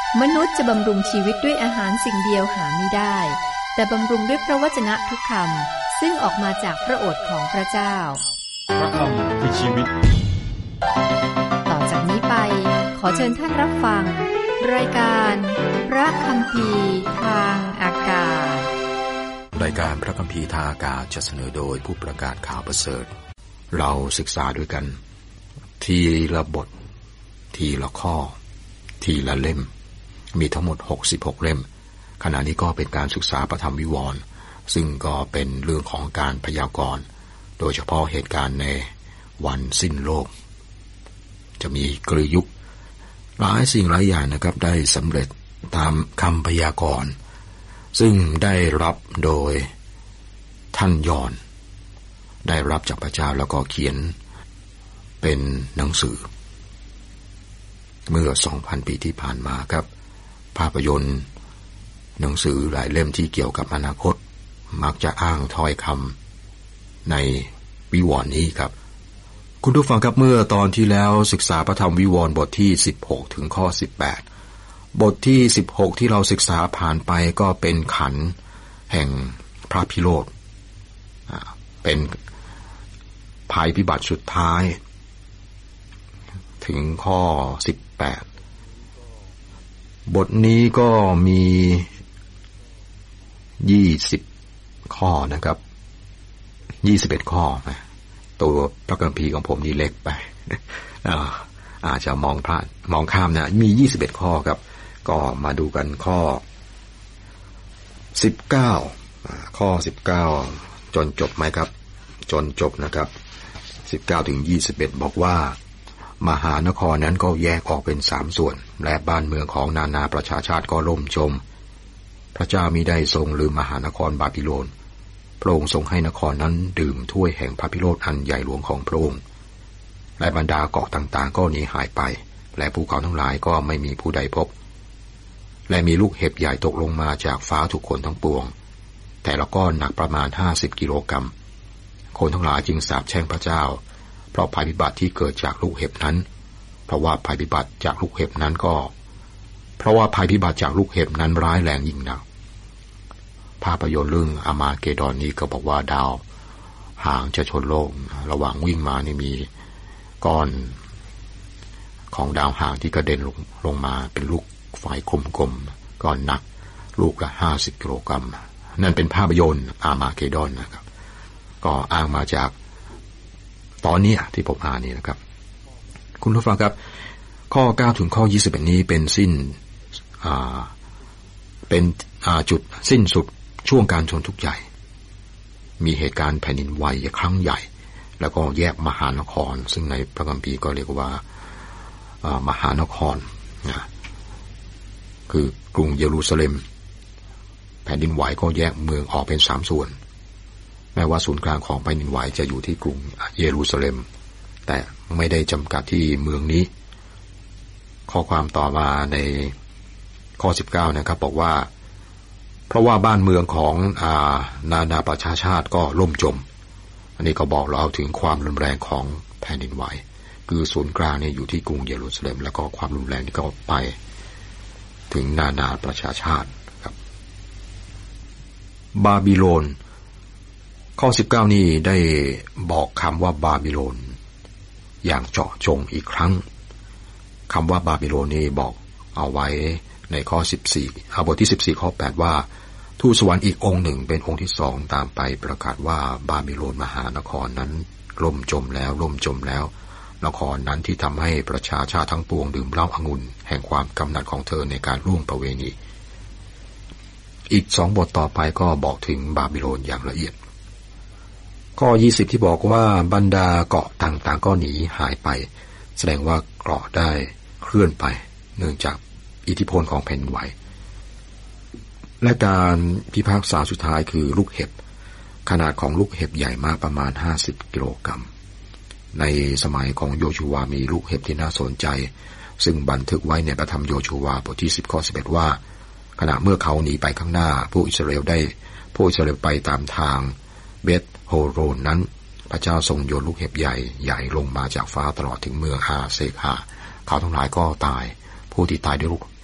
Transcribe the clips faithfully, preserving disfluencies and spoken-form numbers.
มนุษย์จะบำรุงชีวิตด้วยอาหารสิ่งเดียวหาไม่ได้แต่บำรุงด้วยพระวจนะทุกคำซึ่งออกมาจากพระโอษฐ์ของพระเจ้าพระคำคือชีวิตต่อจากนี้ไปขอเชิญท่านรับฟังรายการพระคัมภีร์ทางอากาศรายการพระคัมภีร์ทางอากาศจะเสนอโดยผู้ประกาศข่าวประเสริฐเราศึกษาด้วยกันทีละบททีละข้อทีละเล่มมีทั้งหมดหกสิบหกเล่มขณะนี้ก็เป็นการศึกษาพระธรรมวิวรณ์ซึ่งก็เป็นเรื่องของการพยากรณ์โดยเฉพาะเหตุการณ์ในวันสิ้นโลกจะมีกลยุคหลายสิ่งหลายอย่างนะครับได้สำเร็จตามคำพยากรณ์ซึ่งได้รับโดยท่านยอห์นได้รับจากพระเจ้าแล้วก็เขียนเป็นหนังสือเมื่อ สองพัน ปีที่ผ่านมาครับภาพยนตร์หนังสือหลายเล่มที่เกี่ยวกับอนาคตมักจะอ้างถ้อยคำในวิวรณ์นี้ครับคุณผู้ฟังครับเมื่อตอนที่แล้วศึกษาพระธรรมวิวรณ์บทที่สิบหกถึงข้อสิบแปดบทที่สิบหกที่เราศึกษาผ่านไปก็เป็นขันแห่งพระพิโรธเป็นภัยพิบัติสุดท้ายถึงข้อสิบแปดบทนี้ก็มียี่สิบข้อนะครับยี่สิบเอ็ดข้อตัวพระคัมภีร์ของผมนี่เล็กไปอาจจะมองพลาดมองข้ามนะมียี่สิบเอ็ดข้อครับก็มาดูกันข้อสิบเก้าข้อสิบเก้าจนจบไหมครับจนจบนะครับสิบเก้าถึงยี่สิบเอ็ดบอกว่ามหานครนั้นก็แยกออกเป็นสามส่วนและบ้านเมืองของนานาประชาชาติก็ล่มจมพระเจ้ามิได้ทรงลืมมหานครบาบิโลนพระองค์ทรงให้นครนั้นดื่มถ้วยแห่งพระพิโรธอันใหญ่หลวงของพระองค์และบรรดาเกาะต่างๆก็หนีหายไปและภูเขาทั้งหลายก็ไม่มีผู้ใดพบและมีลูกเห็บใหญ่ตกลงมาจากฟ้าทุกคนทั้งปวงแต่ละก้อนหนักประมาณห้าสิบกิโลกรัมคนทั้งหลายจึงสาปแช่งพระเจ้าเพราะภัยพิบัติที่เกิดจากลูกเห็บนั้นเพราะว่าภัยพิบัติจากลูกเห็บนั้นก็เพราะว่าภัยพิบัติจากลูกเห็บนั้นร้ายแรงยิ่งนักภาพยนตร์เรื่องอามาเกดอนนี้ก็บอกว่าดาวหางจะชนโลกระหว่างวิ่งมานี่มีก้อนของดาวหางที่กระเด็นลงลงมาเป็นลูกไฟกลมๆก้อนหนักลูกละห้าสิบกิโลกรัมนั่นเป็นภาพยนตร์อามาเกดอนนะครับก็อ้างมาจากตอนนี้ที่ผมอ่านนี่นะครับคุณผู้ฟังครับข้อเก้าถึงข้อยี่สิบเอ็ดนี้เป็นสิ้นอ่าเป็นอ่าจุดสิ้นสุดช่วงการชนทุกข์ใหญ่มีเหตุการณ์แผ่นดินไหวครั้งใหญ่แล้วก็แยกมหานครซึ่งในพระคัมภีร์ก็เรียกว่ามหานครนะคือกรุงเยรูซาเล็มแผ่นดินไหวก็แยกเมืองออกเป็นสามส่วนแม้ว่าศูนย์กลางของแผ่นดินไหวจะอยู่ที่กรุงเยรูซาเล็มแต่ไม่ได้จำกัดที่เมืองนี้ข้อความต่อมาในข้อสิบเก้านะครับบอกว่าเพราะว่าบ้านเมืองของอ่านานาประชาชาติก็ล่มจมอันนี้ก็บอกเราถึงความรุนแรงของแผ่นดินไหวคือศูนย์กลางเนี่ยอยู่ที่กรุงเยรูซาเล็มแล้วก็ความรุนแรงนี่ก็ไปถึงนานาประชาชาติครับบาบิโลนข้อสิบเก้านี่ได้บอกคำว่าบาบิโลนอย่างเจาะจงอีกครั้งคำว่าบาบิโลนนี่บอกเอาไว้ในข้อสิบสี่เอาบทที่สิบสี่ข้อแปดว่าทูตสวรรค์อีกองค์หนึ่งเป็นองค์ที่สองตามไปประกาศว่าบาบิโลนมหานครนั้นล่มจมแล้วล่มจมแล้วนครนั้นที่ทำให้ประชาชาติทั้งปวงดื่มเหล้าองุ่นแห่งความกำหนัดของเธอในการล่วงประเวณีอีกสองบทต่อไปก็บอกถึงบาบิโลนอย่างละเอียดข้อยี่สิบที่บอกว่าบรรดาเกาะต่างๆก็หนีหายไปแสดงว่าเกาะได้เคลื่อนไปเนื่องจากอิทธิพลของแผ่นดินไหวและการพิพากษาสุดท้ายคือลูกเห็บขนาดของลูกเห็บใหญ่มากประมาณห้าสิบกิโลกรัมในสมัยของโยชูวามีลูกเห็บที่น่าสนใจซึ่งบันทึกไว้ในพระธรรมโยชูวาบทที่สิบข้อสิบเอ็ดว่าขณะเมื่อเขาหนีไปข้างหน้าผู้อิสราเอลได้ผู้อิสราเอลไปตามทางเบธโฮโรนนั้นพระเจ้าทรงโยนลูกเห็บใหญ่ใหญ่ลงมาจากฟ้าตลอดถึงเมืองอาเซกฮาเขาทั้งหลายก็ตายผู้ที่ตายด้วยลูก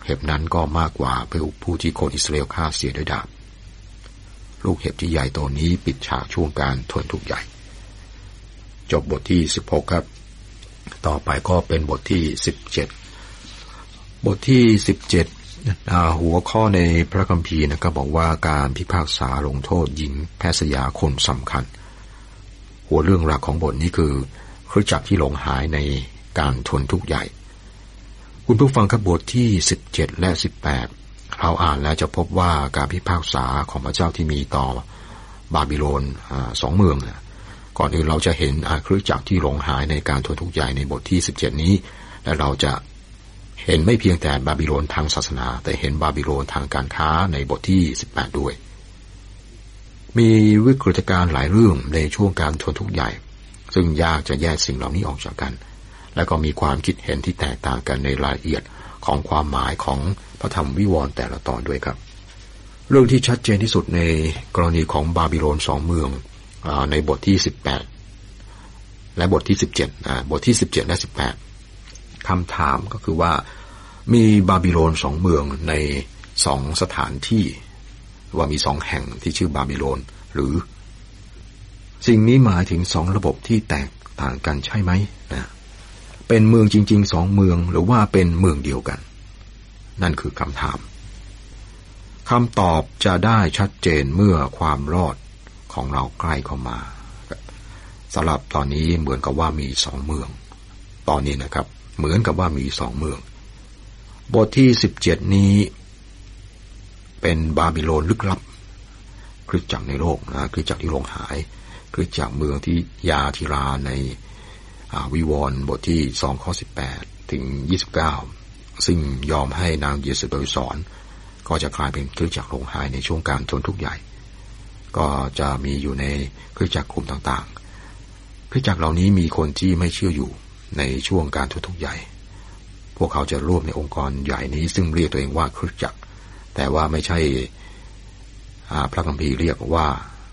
เห็บนั้นก็มากกว่าผู้ที่คนอิสราเอลฆ่าเสียด้วยดาบลูกเห็บที่ใหญ่ตัวนี้ปิดฉากช่วงการทนทุกข์ใหญ่จบบทที่สิบหกครับต่อไปก็เป็นบทที่สิบเจ็ดบทที่สิบเจ็ดหัวข้อในพระคัมภีร์นะก็บอกว่าการพิพากษาลงโทษหญิงแพทย์ยาคนสำคัญหัวเรื่องหลักของบทนี้คือคริสตจักรที่หลงหายในการทนทุกข์ใหญ่คุณผู้ฟังครับบทที่สิบเจ็ดและสิบแปดเราอ่านแล้วจะพบว่าการพิพากษาของพระเจ้าที่มีต่อบาบิโลนสองเมืองก่อนอื่นเราจะเห็นคริสตจักรที่หลงหายในการทนทุกข์ใหญ่ในบทที่สิบเจ็ดนี้และเราจะเห็นไม่เพียงแต่บาบิโลนทางศาสนาแต่เห็นบาบิโลนทางการค้าในบทที่สิบแปดด้วยมีวิกฤตการณ์หลายเรื่องในช่วงการทนทุกข์ใหญ่ซึ่งยากจะแยกสิ่งเหล่านี้ออกจากกันและก็มีความคิดเห็นที่แตกต่างกันในรายละเอียดของความหมายของพระธรรมวิวรณ์แต่ละตอนด้วยครับเรื่องที่ชัดเจนที่สุดในกรณีของบาบิโลนสองเมืองในบทที่สิบแปดและบทที่สิบเจ็ดบทที่สิบเจ็ดและสิบแปดคำถามก็คือว่ามีบาบิโลนสองเมืองในสองสถานที่ว่ามีสองแห่งที่ชื่อบาบิโลนหรือสิ่งนี้หมายถึงสองระบบที่แตกต่างกันใช่ไหมนะเป็นเมืองจริงๆสองเมืองหรือว่าเป็นเมืองเดียวกันนั่นคือคำถามคำตอบจะได้ชัดเจนเมื่อความรอดของเราใกล้เข้ามาสำหรับตอนนี้เหมือนกับว่ามีสองเมืองตอนนี้นะครับเหมือนกับว่ามีสองเมืองบทที่สิบเจ็ดนี้เป็นบาบิโลนลึกลับคริสตจักรในโลกนะคริสตจักรที่หลงหายคริสตจักรเมืองที่ยาธิราในวิวรณ์บทที่สองข้อสิบแปดถึงยี่สิบเก้าซึ่งยอมให้นางเยซูเบลสอนก็จะกลายเป็นคริสตจักรหลงหายในช่วงการทนทุกข์ใหญ่ก็จะมีอยู่ในคริสตจักรกลุ่มต่างๆคริสตจักรเหล่านี้มีคนที่ไม่เชื่ออยู่ในช่วงการทนทุกข์ใหญ่พวกเขาจะร่วมในองค์กรใหญ่นี้ซึ่งเรียกตัวเองว่าคริสตจักรแต่ว่าไม่ใช่พระคัมภีร์เรียกว่า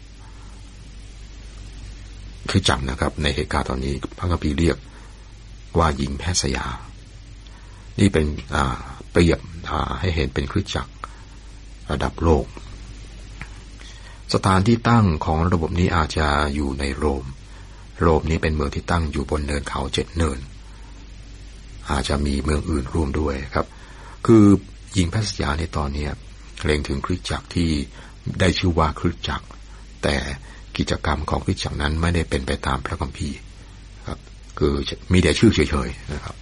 คริสตจักรนะครับในเหตุการณ์ตอนนี้พระคัมภีร์เรียกว่าหญิงแพทย์สยานี่เป็นเปรียบให้เห็นเป็นคริสตจักรระดับโลกสถานที่ตั้งของระบบนี้อาจจะอยู่ในโรมโรมนี้เป็นเมืองที่ตั้งอยู่บนเนินเขาเจ็ดเนินอาจจะมีเมืองอื่นร่วมด้วยครับคือหญิงแพทย์สยาในตอนนี้เล็งถึงคริสตจักรที่ได้ชื่อว่าคริสตจักรแต่กิจกรรมของคริสตจักรนั้นไม่ได้เป็นไปตามพระคัมภีร์ครับคือมีแต่ชื่อเฉยๆนะครับ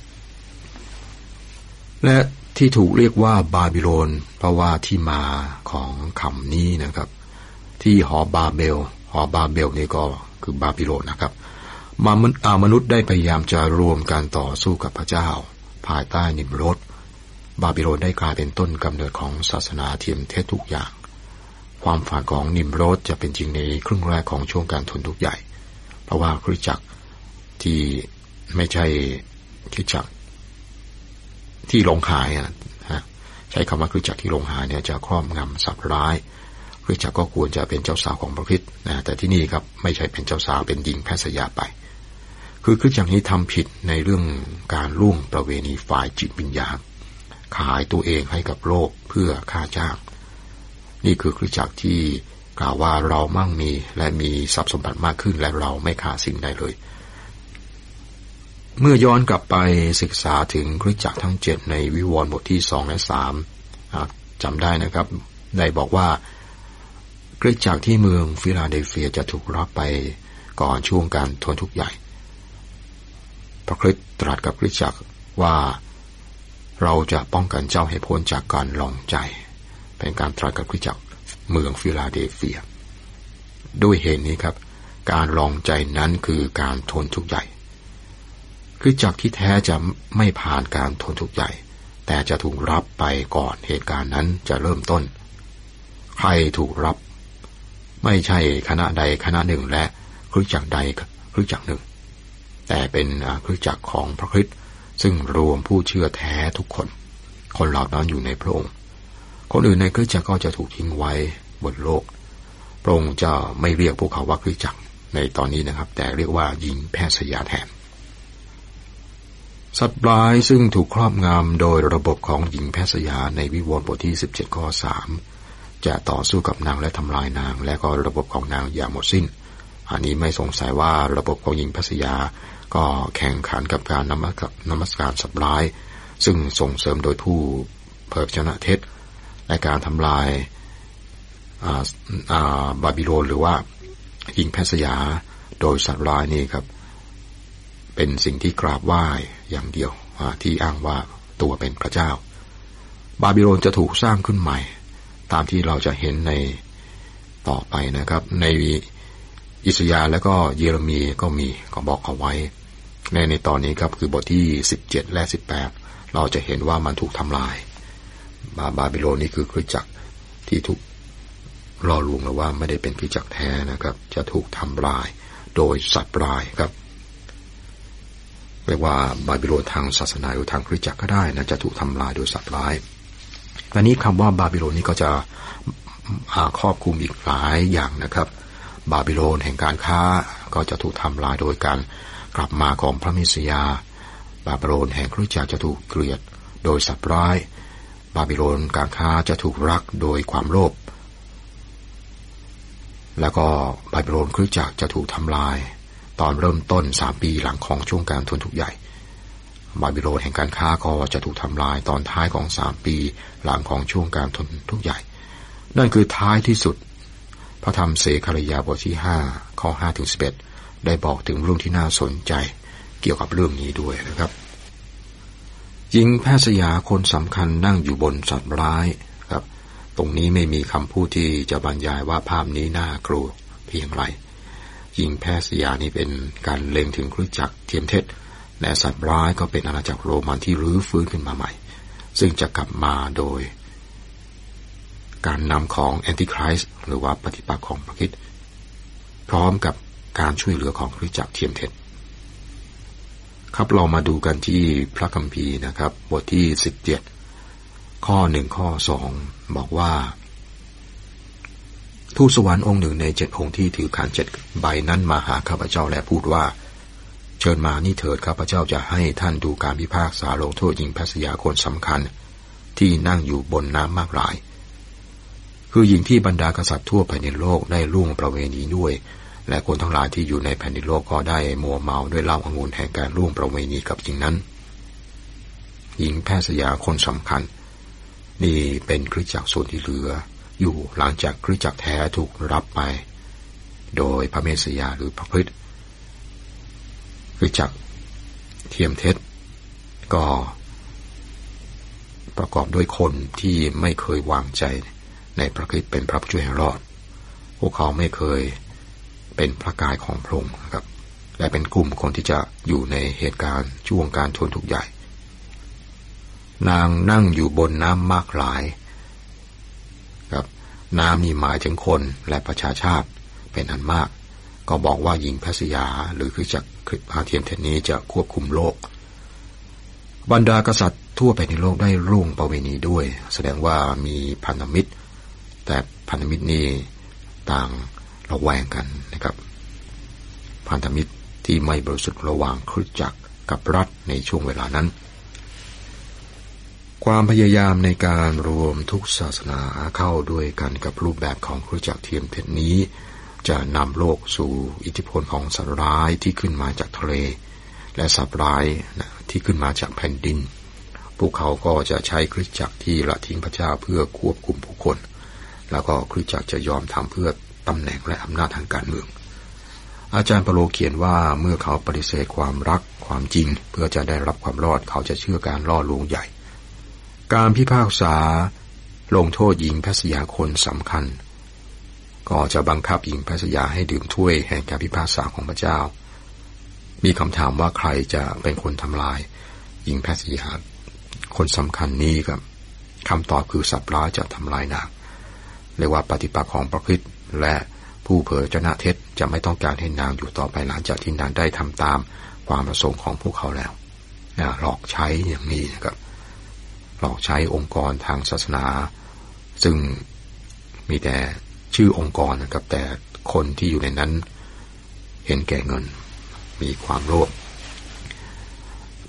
และที่ถูกเรียกว่าบาบิโลนเพราะว่าที่มาของคำนี้นะครับที่หอบาเบลหอบาเบลนี่ก็คือบาบิโลนนะครับมนุษย์ได้พยายามจะรวมการต่อสู้กับพระเจ้าภายใต้นิมโรดบาบิโลนได้กลายเป็นต้นกำเนิดของศาสนาเทียมเทศทุกอย่างความฝันของนิมโรดจะเป็นจริงในครึ่งแรกของช่วงการทนทุกข์ใหญ่เพราะว่าคริสตจักรที่ไม่ใช่คริสตจักรที่หลงหายอ่ะใช้คำว่าคริสตจักรที่หลงหายเนี่ยจะครอบงำสับร้ายคริสตจักรก็ควรจะเป็นเจ้าสาวของพระคริสต์นะแต่ที่นี่ครับไม่ใช่เป็นเจ้าสาวเป็นหญิงแพทย์สยาไปคือคริสตจักรนี้ทำผิดในเรื่องการล่วงประเวณีฝ่ายจิตวิญญาณขายตัวเองให้กับโลกเพื่อค่าจ้างนี่คือคริสตจักรที่กล่าวว่าเรามั่งมีและมีทรัพย์สมบัติมากขึ้นและเราไม่ขาดสิ่งใดเลยเมื่อย้อนกลับไปศึกษาถึงคริสตจักรทั้งเจ็ดในวิวรณ์บทที่สองและสามจำได้นะครับได้บอกว่าคริสตจักรที่เมืองฟิลาเดลเฟียจะถูกรับไปก่อนช่วงการทนทุกข์ใหญ่พระคริสต์ตรัสกับคริสตจักรว่าเราจะป้องกันเจ้าให้พ้นจากการลองใจเป็นการตรัสกับคริสตจักรเมืองฟิลาเดลเฟียด้วยเหตุนี้ครับการลองใจนั้นคือการทนทุกข์ใหญ่คริสตจักรที่แท้จะไม่ผ่านการทนทุกข์ใหญ่แต่จะถูกรับไปก่อนเหตุการณ์นั้นจะเริ่มต้นใครถูกรับไม่ใช่คณะใดคณะหนึ่งและคริสตจักรใดคริสตจักรหนึ่งแต่เป็นคริสตจักรของพระคริสต์ซึ่งรวมผู้เชื่อแท้ทุกคนคนเหล่านั้นอยู่ในพระองค์คนอื่นในคริสตจักรก็จะถูกทิ้งไว้บนโลกพระองค์จะไม่เรียกพวกเขาว่าคริสตจักรในตอนนี้นะครับแต่เรียกว่าหญิงแพทย์สยาแทนสัตว์ร้ายซึ่งถูกครอบงำโดยระบบของหญิงแพทย์สยาในวิวรณ์บทที่สิบเจ็ดข้อสามจะต่อสู้กับนางและทำลายนางและก็ระบบของนางอย่างหมดสิ้นอันนี้ไม่สงสัยว่าระบบของหญิงแพทย์สยาก็แข่งขันกับการนมัสการนมัสการสัตว์ร้ายซึ่งส่งเสริมโดยผู้เผยพระชนะเท็จและการทำลายบาบิโลนหรือว่าหญิงแพทย์สยาโดยสัตว์ร้ายนี่ครับเป็นสิ่งที่กราบไหว้อย่างเดียวที่อ้างว่าตัวเป็นพระเจ้าบาบิโลนจะถูกสร้างขึ้นใหม่ตามที่เราจะเห็นในต่อไปนะครับในอิสยาห์และก็เยเรมีก็มีก็บอกเอาไว้ในในตอนนี้ครับคือบทที่สิบเจ็ดและสิบแปดเราจะเห็นว่ามันถูกทำลายบาบาบิโลนนี่คือคริสตจักรที่ถูกล่อลวงแล้วว่าไม่ได้เป็นคริสตจักรแท้นะครับจะถูกทำลายโดยสัตว์ร้ายครับเรียกว่าบาบิโลนทางศาสนาหรือทางคริสตจักรก็ได้นะจะถูกทำลายโดยสัตว์ร้ายอันนี้คำว่าบาบิโลนนี้ก็จะครอบคลุมอีกหลายอย่างนะครับบาบิโลนแห่งการค้าก็จะถูกทำลายโดยการกลับมาของพระเมสสิยาบาบิโลนแห่งคริสตจักรจะถูกเกลียดโดยสัตว์ร้ายบาบิโลนการค้าจะถูกรักโดยความโลภแล้วก็บาบิโลนคริสตจักรจะถูกทำลายตอนเริ่มต้นสามปีหลังของช่วงการทนทุกข์ใหญ่บาบิโลนแห่งการค้าก็จะถูกทำลายตอนท้ายของสามปีหลังของช่วงการทนทุกข์ใหญ่นั่นคือท้ายที่สุดพระธรรมเสคาริยาบทที่ห้าข้อห้าถึงสิบเอ็ดได้บอกถึงเรื่องที่น่าสนใจเกี่ยวกับเรื่องนี้ด้วยนะครับหญิงแพทย์สยาคนสำคัญนั่งอยู่บนสัตว์ร้ายครับตรงนี้ไม่มีคำพูดที่จะบรรยายว่าภาพนี้น่ากลัวเพียงไรหญิงแพทย์สยานี่เป็นการเล็งถึงคริสตจักรเทียมเท็จและสัตว์ร้ายก็เป็นอาณาจักรโรมันที่รื้อฟื้นขึ้นมาใหม่ซึ่งจะกลับมาโดยการนำของแอนติคริสต์หรือว่าปฏิปักษ์ของพระคริสต์พร้อมกับการช่วยเหลือของคริสตจักรเทียมเท็จครับเรามาดูกันที่พระคัมภีร์นะครับบทที่สิบเจ็ดข้อหนึ่งข้อสองบอกว่าทูตสวรรค์องค์หนึ่งในเจ็ดองค์ที่ถือขันเจ็ดใบนั้นมาหาข้าพเจ้าและพูดว่าเชิญมานี่เถิดข้าพเจ้าจะให้ท่านดูการพิพากษาลงโทษหญิงแพทย์สยาคนสำคัญที่นั่งอยู่บนน้ำมากมายคือหญิงที่บรรดากษัตริย์ทั่วไปในโลกได้ล่วงประเวณีด้วยและคนทั้งหลายที่อยู่ในแผ่นดินโลกก็ได้มัวเมาด้วยเหล้าองุ่นแห่งการล่วงประเวณีกับหญิงนั้นหญิงแพทย์สยาคนสำคัญนี่เป็นคริสตจักรส่วนที่เหลืออยู่หลังจากคริสตจักรแท้ถูกรับไปโดยพระเมสสิยาหรือพระคริสต์คริสตจักรเทียมเท็จก็ประกอบด้วยคนที่ไม่เคยวางใจในพระคริสต์เป็นพระผู้ช่วยให้รอดพวกเขาไม่เคยเป็นพระกายของพระองค์นะครับและเป็นกลุ่มคนที่จะอยู่ในเหตุการณ์ช่วงการทนทุกข์ใหญ่นางนั่งอยู่บนน้ำมากหลายครับน้ำนี่หมายถึงคนและประชาชาติเป็นอันมากก็บอกว่าหญิงแพทย์สยาหรือคือจากคริสต์เทียมเท็จนี้จะควบคุมโลกบรรดากษัตริย์ทั่วไปในโลกได้ร่วงประเวณีด้วยแสดงว่ามีพันธมิตรแต่พันธมิตรนี้ต่างระแวงกันนะครับพันธมิตรที่ไม่บริสุทธิ์ระหว่างคริสตจักรกับรัฐในช่วงเวลานั้นความพยายามในการรวมทุกศาสนาเข้าด้วยกันกับรูปแบบของคริสตจักรเทียมเท็จนี้จะนำโลกสู่อิทธิพลของสัตว์ร้ายที่ขึ้นมาจากทะเลและสัตว์ร้ายที่ขึ้นมาจากแผ่นดินพวกเขาก็จะใช้คริสตจักรที่ละทิ้งพระเจ้าเพื่อควบคุมผู้คนแล้วก็คริสตจักรจะยอมทำเพื่อตำแหน่งและอำนาจทางการเมืองอาจารย์เปโลเขียนว่าเมื่อเขาปฏิเสธความรักความจริงเพื่อจะได้รับความรอดเขาจะเชื่อการล่อลวงใหญ่การพิพากษาลงโทษหญิงแพทย์สยาคนสำคัญก็จะบังคับหญิงแพทย์สยาให้ดื่มถ้วยแห่งการพิพากษาของพระเจ้ามีคำถามว่าใครจะเป็นคนทำลายหญิงแพทย์สยาคนสำคัญนี้ครับคำตอบคือสัตว์ร้ายจะทำลายนางเรียกว่าปฏิปักษ์ของพระคริสต์และผู้เผยพระชนะเท็จจะไม่ต้องการให้นางอยู่ต่อไปหลังจากที่นางได้ทำตามความประสงค์ของพวกเขาแล้วหลอกใช้อย่างนี้นะครับหลอกใช้องค์กรทางศาสนาซึ่งมีแต่ชื่อองค์กรนะครับแต่คนที่อยู่ในนั้นเห็นแก่เงินมีความโลภ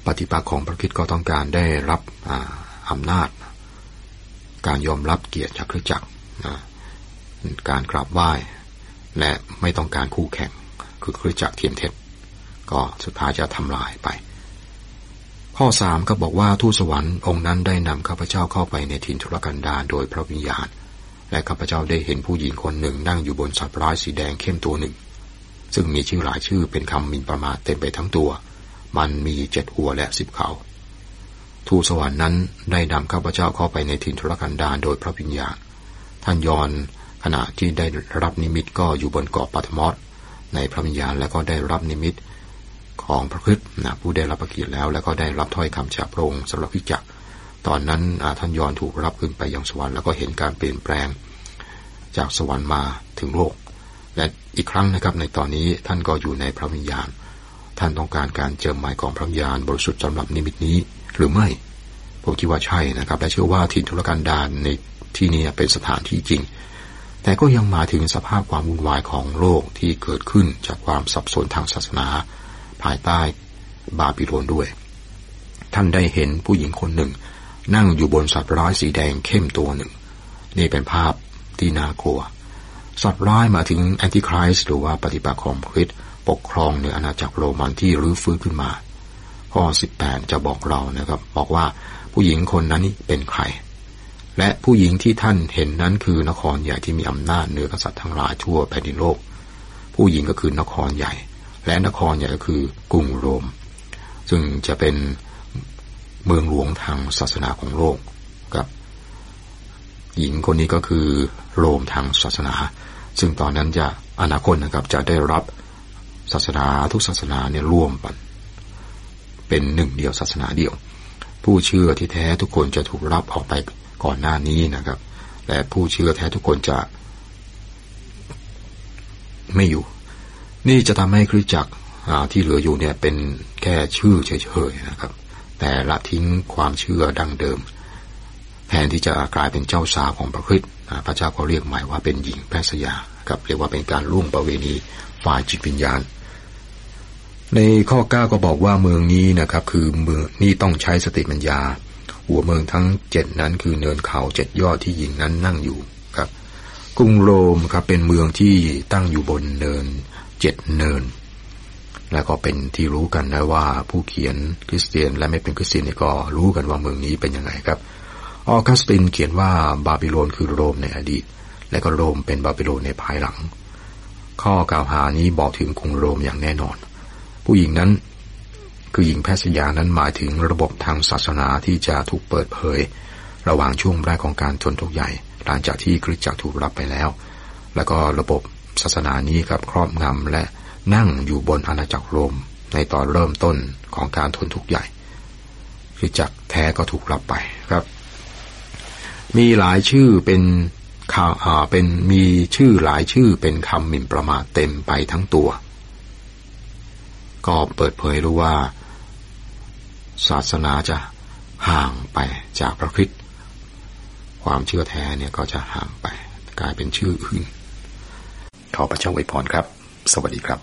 ปฏิปักษ์ของพระคริสต์ก็ต้องการได้รับอำนาจการยอมรับเกียรติจากคริสตจักรการกราบไหว้และไม่ต้องการคู่แข่งคือคริสตจักรเทียมเท็จก็สุดท้ายจะทำลายไปข้อสามก็บอกว่าทูตสวรรค์องค์นั้นได้นำข้าพเจ้าเข้าไปในถิ่นทุรกันดารโดยพระวิญญาณและข้าพเจ้าได้เห็นผู้หญิงคนหนึ่งนั่งอยู่บนสัตว์ร้ายสีแดงเข้มตัวหนึ่งซึ่งมีชื่อหลายชื่อเป็นคำหมิ่นประมาทเต็มไปทั้งตัวมันมีเจ็ดหัวและสิบเขาทูตสวรรค์นั้นได้นำข้าพเจ้าเข้าไปในถิ่นทุรกันดารโดยพระวิญญาณท่านยอห์นขณะที่ได้รับนิมิตก็อยู่บนเกาะปาทมอสในพระวิญญาณและก็ได้รับนิมิตของพระคริสต์นะผู้ได้รับพระเกียรติแล้วแล้วก็ได้รับถ้อยคำจากพระองค์สำหรับคริสตจักรตอนนั้นท่านยอห์นถูกรับขึ้นไปยังสวรรค์แล้วก็เห็นการเปลี่ยนแปลงจากสวรรค์มาถึงโลกและอีกครั้งนะครับในตอนนี้ท่านก็อยู่ในพระวิญญาณท่านต้องการการเจิมหมายของพระวิญญาณบริสุทธิ์สำหรับนิมิตนี้หรือไม่ผมคิดว่าใช่นะครับและเชื่อว่าถิ่นทุรกันดารในที่นี้เป็นสถานที่จริงแต่ก็ยังมาถึงสภาพความวุ่นวายของโลกที่เกิดขึ้นจากความสับสนทางศาสนาภายใต้บาบิโลนด้วยท่านได้เห็นผู้หญิงคนหนึ่งนั่งอยู่บนสัตว์ร้ายสีแดงเข้มตัวหนึ่งนี่เป็นภาพที่น่ากลัวสัตว์ร้ายมาถึงแอนติคริสต์หรือว่าปฏิปักษ์ของคริสต์ปกครองในอาณาจักรโรมันที่รื้อฟื้นขึ้นมาข้อสิบแปดจะบอกเรานะครับบอกว่าผู้หญิงคนนั้นนี่เป็นใครและผู้หญิงที่ท่านเห็นนั้นคือนครใหญ่ที่มีอำนาจเหนือกษัตริย์ทั้งหลายทั่วแผ่นดินโลกผู้หญิงก็คือนครใหญ่และนครใหญ่ก็คือกรุงโรมซึ่งจะเป็นเมืองหลวงทางศาสนาของโลกครับหญิงคนนี้ก็คือโรมทางศาสนาซึ่งตอนนั้นจะอนาคตนะครับจะได้รับศาสนาทุกศาสนาเนี่ยร่วมกันเป็นหนึ่งเดียวศาสนาเดียวผู้เชื่อที่แท้ทุกคนจะถูกรับออกไปก่อนหน้านี้นะครับและผู้เชื่อแท้ทุกคนจะไม่อยู่นี่จะทำให้คริสตจักรที่เหลืออยู่เนี่ยเป็นแค่ชื่อเฉยๆนะครับแต่ละทิ้งความเชื่อดั้งเดิมแทนที่จะกลายเป็นเจ้าสาวของพระคริสต์พระเจ้าก็เรียกใหม่ว่าเป็นหญิงแพทย์สยาครับเรียกว่าเป็นการล่วงประเวณีฝ่ายจิตวิญญาณในข้อเก้าก็บอกว่าเมืองนี้นะครับคือเมืองนี้ต้องใช้สติปัญญาหัวเมืองทั้งเจ็ดนั้นคือเนินเขาเจ็ดยอดที่หญิงนั้นนั่งอยู่ครับกรุงโรมครับเป็นเมืองที่ตั้งอยู่บนเนินเจ็ดเนินแล้วก็เป็นที่รู้กันนะว่าผู้เขียนคริสเตียนและไม่เป็นคริสเตียนก็รู้กันว่าเมืองนี้เป็นยังไงครับออกัสตินเขียนว่าบาบิโลนคือโรมในอดีตและก็โรมเป็นบาบิโลนในภายหลังข้อกล่าวหานี้บอกถึงกรุงโรมอย่างแน่นอนผู้หญิงนั้นคือหญิงแพทย์สยานั้นหมายถึงระบบทางศาสนาที่จะถูกเปิดเผยระหว่างช่วงแรกของการทนทุกข์ใหญ่หลังจากที่คริสตจักรถูกรับไปแล้วแล้วก็ระบบศาสนานี้ครับครอบงำและนั่งอยู่บนอาณาจักรโรมในตอนเริ่มต้นของการทนทุกข์ใหญ่คริสตจักรแท้ก็ถูกรับไปครับมีหลายชื่อเป็นข่าวอ่าเป็นมีชื่อหลายชื่อเป็นคำหมิ่นประมาทเต็มไปทั้งตัวก็เปิดเผยรู้ว่าศาสนาจะห่างไปจากพระคริสต์ความเชื่อแท้เนี่ยก็จะห่างไปกลายเป็นชื่ออื่นขอพระเจ้าอวยพรครับสวัสดีครับ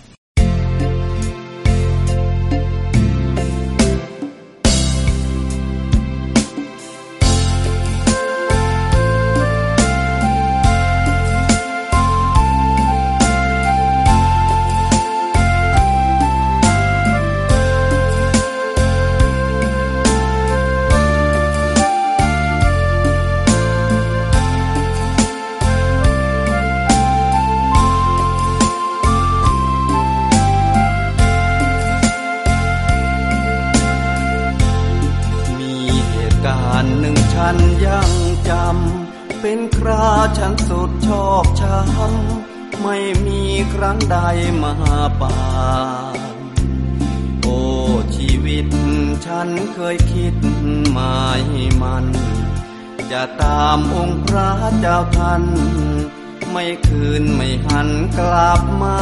เป็นคราฉันสุดชอบช้ำไม่มีครั้งใดมาปานโอ้ชีวิตฉันเคยคิดหมายมันจะตามองค์พระเจ้าท่านไม่คืนไม่หันกลับมา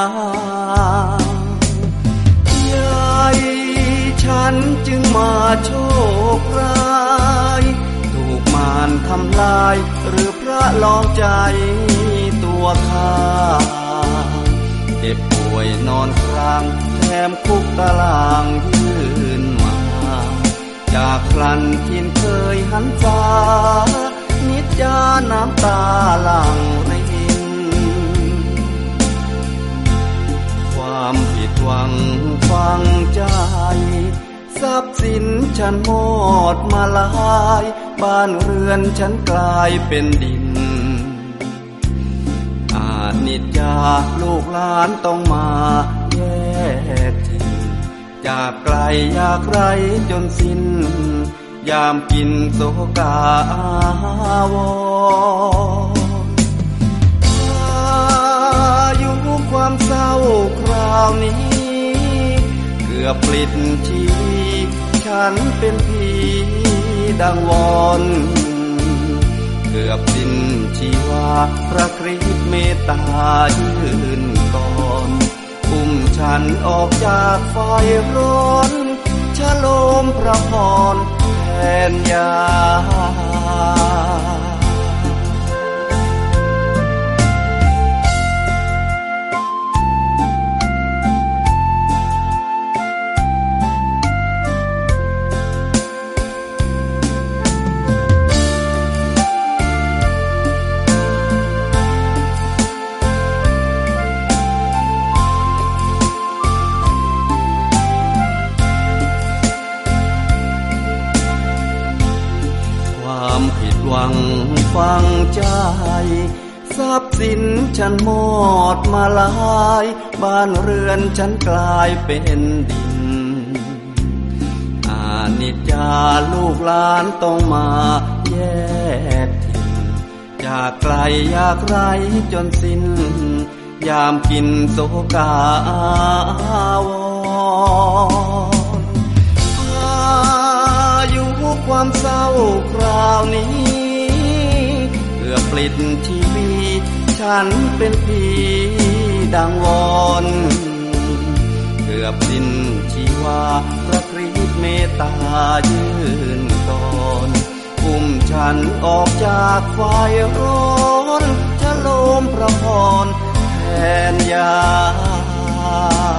ใหญ่ฉันจึงมาโชคร้ายมารทำลายหรือพระลองใจตัวข้าเจ็บป่วยนอนครางแถมคุกตารางยืนมาจากพลันทินเคยหันษานิจจาน้ำตาหลั่งรินความผิดหวังฝังใจทรัพย์สินฉันหมดมาลายบ้านเรือนฉันกลายเป็นดินอานิจจาลูกหลานต้องมาแยกทิ้งจากไกลอยากไรจนสิ้นยามกินโศกาอาวรอายุความเศร้าคราวนี้เกือบปลิดชีวิตฉันเป็นผีดังวอนเกือบสิ้นชีวาพระคริสต์เมตตายืนก่อนอุ้มฉันออกจากไฟร้อนฉโลมพระพรแทนยาหวังฟังใจทรัพย์สินฉันหมดมาลายบ้านเรือนฉันกลายเป็นดินอานิจจาลูกหลานต้องมาแยกทิ้งจากไกลอยากไรจนสิ้นยามกินโศกาอาวรอายุความเศร้าคราวนี้เกือบปลิดชีวิตฉันเป็นผีดังวอนเกือบสิ้นชีวาพระคริสต์เมตตายืนก่อนอุ้มฉันออกจากไฟร้อนฉโลมพระพรแทนยา